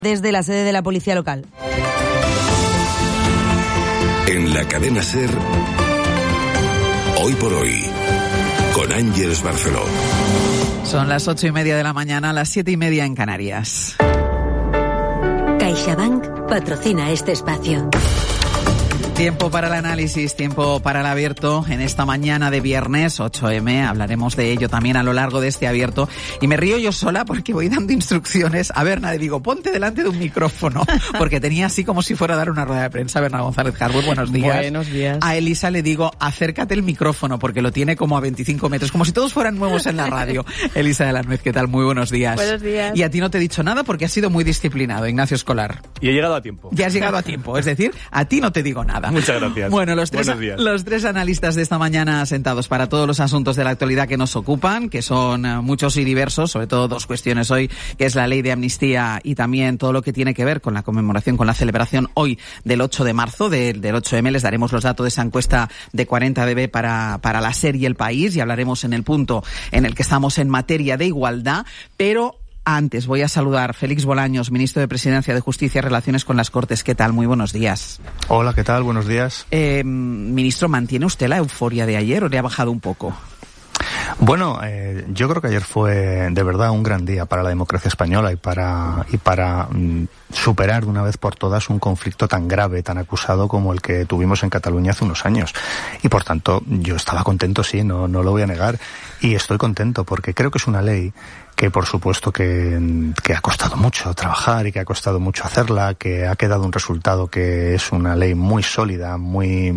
Desde la sede de la policía local. En la cadena SER, Hoy por Hoy, con Ángeles Barceló. Son las 8:30 de la mañana, las 7:30 en Canarias. CaixaBank patrocina este espacio. Tiempo para el análisis, tiempo para el abierto. En esta mañana de viernes 8M hablaremos de ello también a lo largo de este abierto. Y me río yo sola porque voy dando instrucciones. A Berna le digo, ponte delante de un micrófono, porque tenía así como si fuera a dar una rueda de prensa. Berna González Harwood, buenos días. Buenos días. A Elisa le digo, acércate el micrófono, porque lo tiene como a 25 metros, como si todos fueran nuevos en la radio. Elisa de la Nuez, ¿qué tal? Muy buenos días. Buenos días. Y a ti no te he dicho nada porque has sido muy disciplinado, Ignacio Escolar. Y he llegado a tiempo. Ya has llegado a tiempo, es decir, a ti no te digo nada. Muchas gracias. Bueno, los tres analistas de esta mañana sentados para todos los asuntos de la actualidad que nos ocupan, que son muchos y diversos, sobre todo dos cuestiones hoy, que es la ley de amnistía y también todo lo que tiene que ver con la conmemoración, con la celebración hoy del 8 de marzo, del 8M. Les daremos los datos de esa encuesta de 40dB para la SER y El País, y hablaremos en el punto en el que estamos en materia de igualdad, pero antes voy a saludar a Félix Bolaños, ministro de Presidencia, de Justicia y Relaciones con las Cortes. ¿Qué tal? Muy buenos días. Hola, ¿qué tal? Buenos días. Ministro, ¿mantiene usted la euforia de ayer o le ha bajado un poco? Bueno, yo creo que ayer fue de verdad un gran día para la democracia española y para superar de una vez por todas un conflicto tan grave, tan acusado como el que tuvimos en Cataluña hace unos años. Y por tanto, yo estaba contento, sí, no lo voy a negar. Y estoy contento porque creo que es una ley que por supuesto que ha costado mucho trabajar y que ha costado mucho hacerla, que ha quedado un resultado que es una ley muy sólida, muy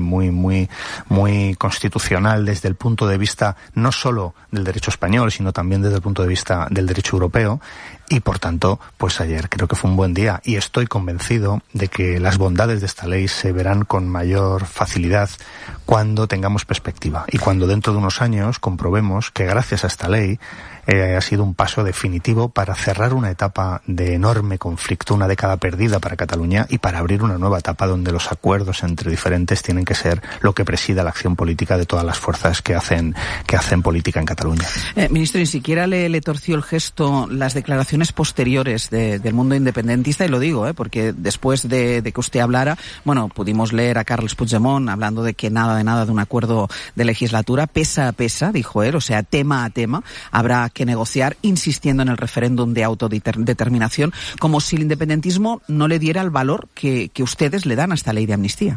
constitucional desde el punto de vista no solo del derecho español, sino también desde el punto de vista del derecho europeo. Y por tanto, pues ayer creo que fue un buen día y estoy convencido de que las bondades de esta ley se verán con mayor facilidad cuando tengamos perspectiva y cuando dentro de unos años comprobemos que gracias a esta ley ha sido un paso definitivo para cerrar una etapa de enorme conflicto, una década perdida para Cataluña, y para abrir una nueva etapa donde los acuerdos entre diferentes tienen que ser lo que presida la acción política de todas las fuerzas que hacen política en Cataluña. Ministro, ni siquiera le torció el gesto las declaraciones posteriores del mundo independentista, y lo digo, porque después de que usted hablara, bueno, pudimos leer a Carles Puigdemont hablando de que nada de un acuerdo de legislatura, pesa a pesa, dijo él, o sea, tema a tema, habrá que negociar, insistiendo en el referéndum de autodeterminación, como si el independentismo no le diera el valor que ustedes le dan a esta ley de amnistía.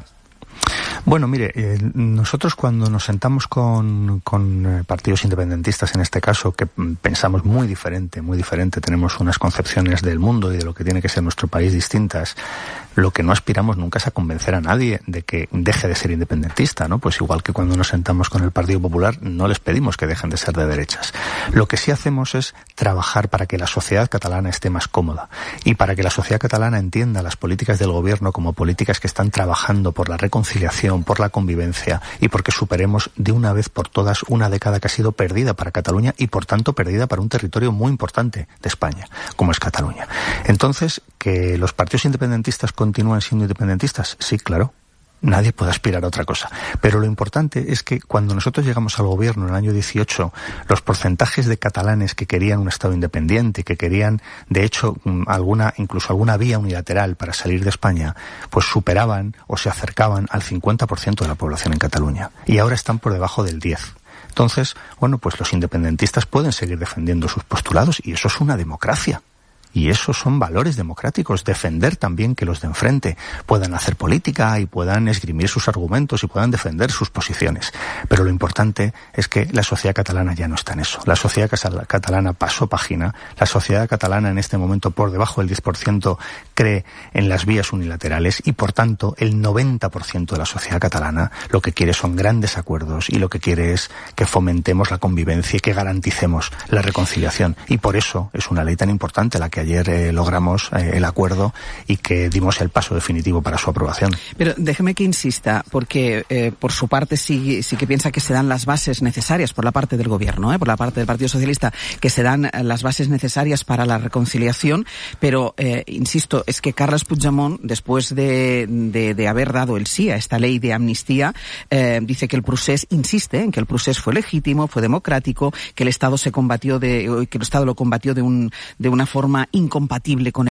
Bueno, mire, nosotros cuando nos sentamos con partidos independentistas, en este caso, que pensamos muy diferente, tenemos unas concepciones del mundo y de lo que tiene que ser nuestro país distintas, lo que no aspiramos nunca es a convencer a nadie de que deje de ser independentista, ¿no? Pues igual que cuando nos sentamos con el Partido Popular, no les pedimos que dejen de ser de derechas. Lo que sí hacemos es trabajar para que la sociedad catalana esté más cómoda y para que la sociedad catalana entienda las políticas del gobierno como políticas que están trabajando por la reconciliación, por la convivencia y porque superemos de una vez por todas una década que ha sido perdida para Cataluña y por tanto perdida para un territorio muy importante de España, como es Cataluña. Entonces, ¿que los partidos independentistas continúan siendo independentistas? Sí, claro. Nadie puede aspirar a otra cosa. Pero lo importante es que cuando nosotros llegamos al gobierno en el año 18, los porcentajes de catalanes que querían un Estado independiente, que querían, de hecho, incluso alguna vía unilateral para salir de España, pues superaban o se acercaban al 50% de la población en Cataluña. Y ahora están por debajo del 10%. Entonces, bueno, pues los independentistas pueden seguir defendiendo sus postulados y eso es una democracia. Y esos son valores democráticos, defender también que los de enfrente puedan hacer política y puedan esgrimir sus argumentos y puedan defender sus posiciones. Pero lo importante es que la sociedad catalana ya no está en eso. La sociedad catalana pasó página. La sociedad catalana en este momento, por debajo del 10%, cree en las vías unilaterales y, por tanto, el 90% de la sociedad catalana lo que quiere son grandes acuerdos y lo que quiere es que fomentemos la convivencia y que garanticemos la reconciliación. Y por eso es una ley tan importante la que ayer logramos el acuerdo y que dimos el paso definitivo para su aprobación. Pero déjeme que insista, porque por su parte sí que piensa que se dan las bases necesarias por la parte del gobierno, por la parte del Partido Socialista, que se dan las bases necesarias para la reconciliación, pero insisto, es que Carles Puigdemont, después de haber dado el sí a esta ley de amnistía, dice que el procés, insiste en que el procés fue legítimo, fue democrático, que el Estado lo combatió de una forma incompatible con